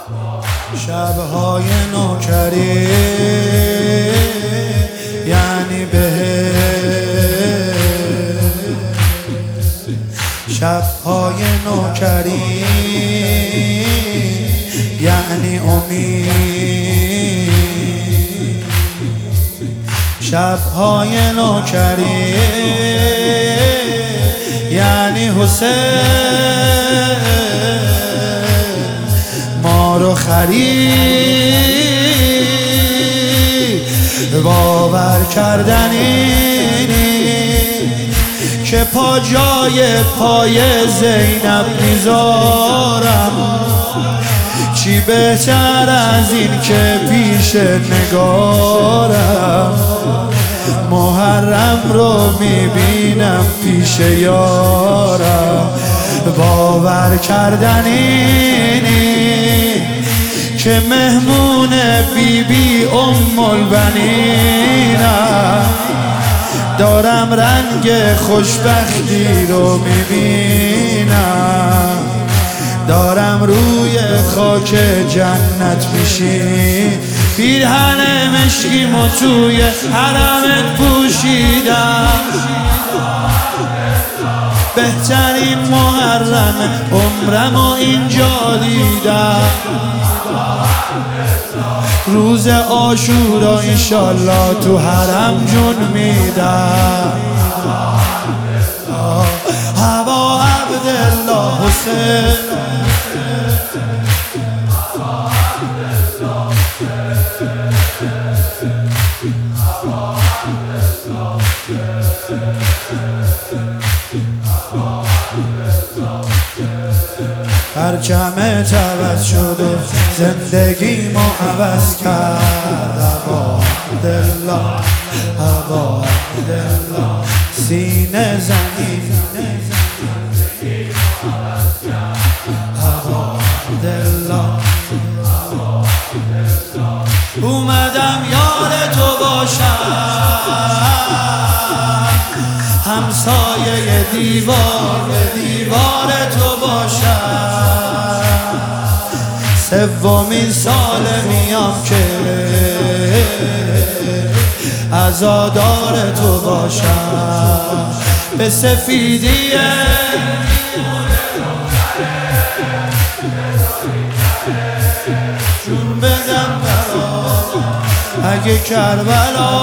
شبهای نوکری یعنی شبهای نوکری یعنی امید، شبهای نوکری یعنی حسین ما رو خرید. باور کردنی که پا جای پای زینب میذارم، چی بهتر از این که پیش نگارم محرم رو میبینم پیش یارم. باور کردنی که مهمون بیبی ام البنینم، دارم رنگ خوشبختی رو میبینم، دارم روی خاک جنت میشین. پیرهن مشکیمو توی حرمت پوشیدم، بهترین محرم عمرمو اینجا دیدم. روز عاشورا انشالله تو حرم جون میدم. هوا عبدالله حسین پرچمت عوض شد و زندگیمو عوض کرد. هوا عبدالله هوا عبدالله سینه زمین هوا عبدالله. اومدم یار تو باشم، همسایه دیوار تو باشم. سومین سال میام که عزادار تو باشم. به سفیدیه جون بدم برات اگه کربلا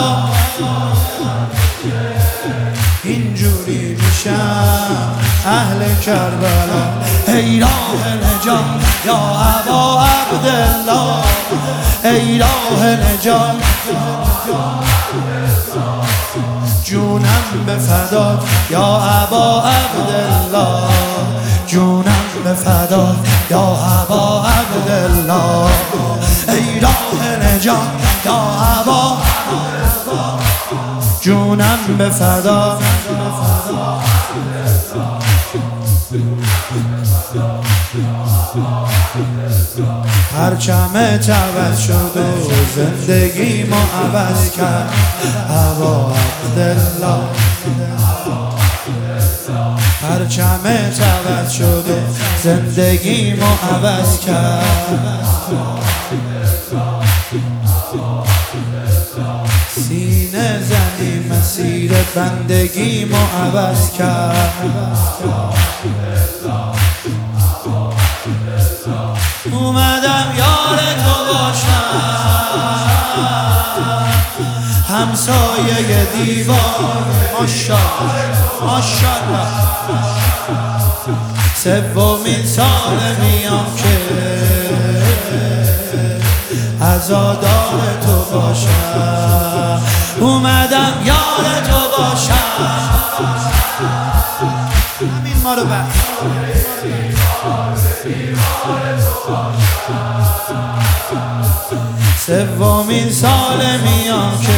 اینجوری میشم اهل کربلا. ای راه نجات یا ابا عبدالله، ای راه نجات جونم به فدات یا ابا عبدالله، جونم به فدات یا ابا عبدالله. ای راه نجات یا ابا جونم به فدا. پرچمت عوض شد و زندگیمو عوض کرد. هوا عبدالله پرچمت عوض شد و زندگیمو عوض کرد. سینه زنی مسیر بندگیمو عوض کرد. اومدم یار تو باشم، همسایه دیوار ماشاءالله. سومین سال میام که عزادار تو باشم. اومدم یار تو باشم. همین ما رو بر سومین سال میام که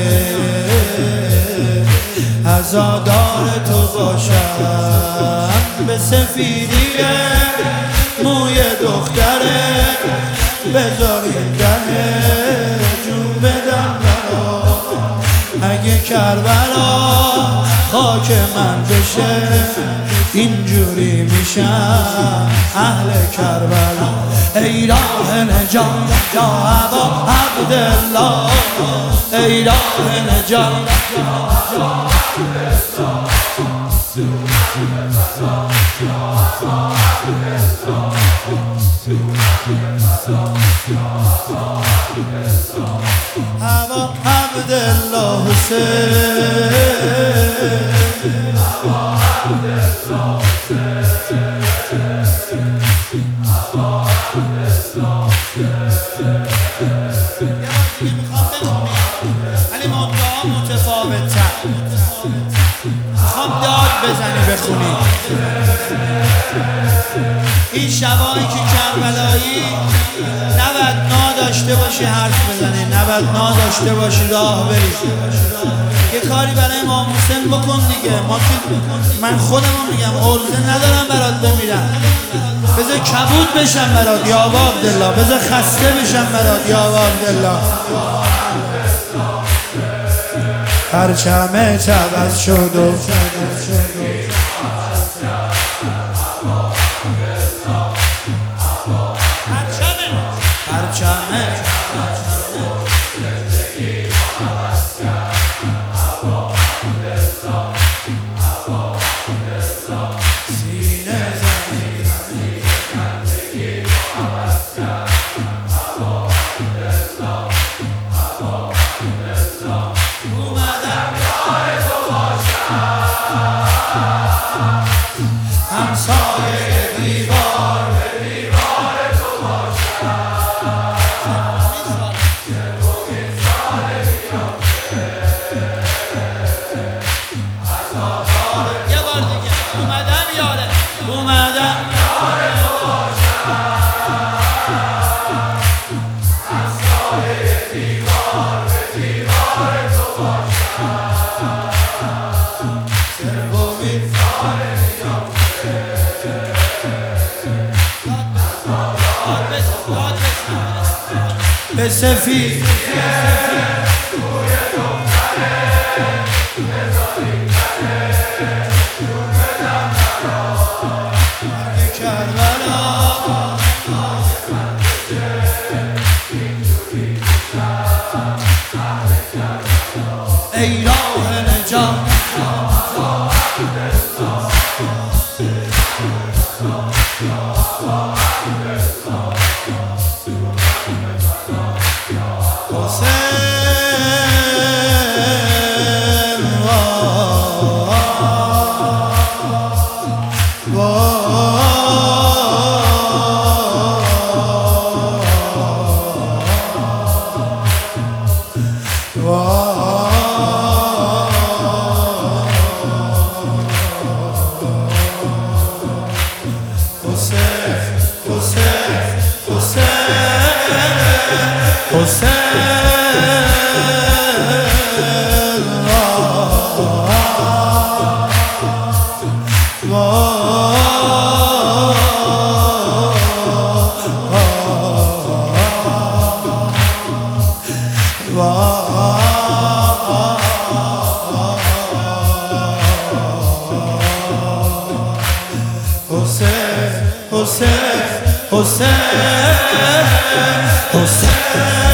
عزادار تو باشم. به سفیدیه موی دختره بذار این دهه جون بدم برات اگه کربلا خاک من بشه اینجوری میشم اهل کربلا. ای ای راه نجات یا ابا عبدالله، ای راه نجات ابا عبدالله حسین. ولی مدعا متفاوت‌تر، میخوام داد بزنی بخونی. این شبایی که کربلایی نباید داشته باشی حرف بزنی، نباید داشته باشی راه بری. یه کاری برای امام حسین بکن دیگه. ما که من خودمو میگم عرضه ندارم برات بمیرم، بذار کبود بشم برات یا ابا عبدالله، بذار خسته بشم برات یا ابا عبدالله. پرچم عوض شد و به سفید ای راه نجات José, José, José.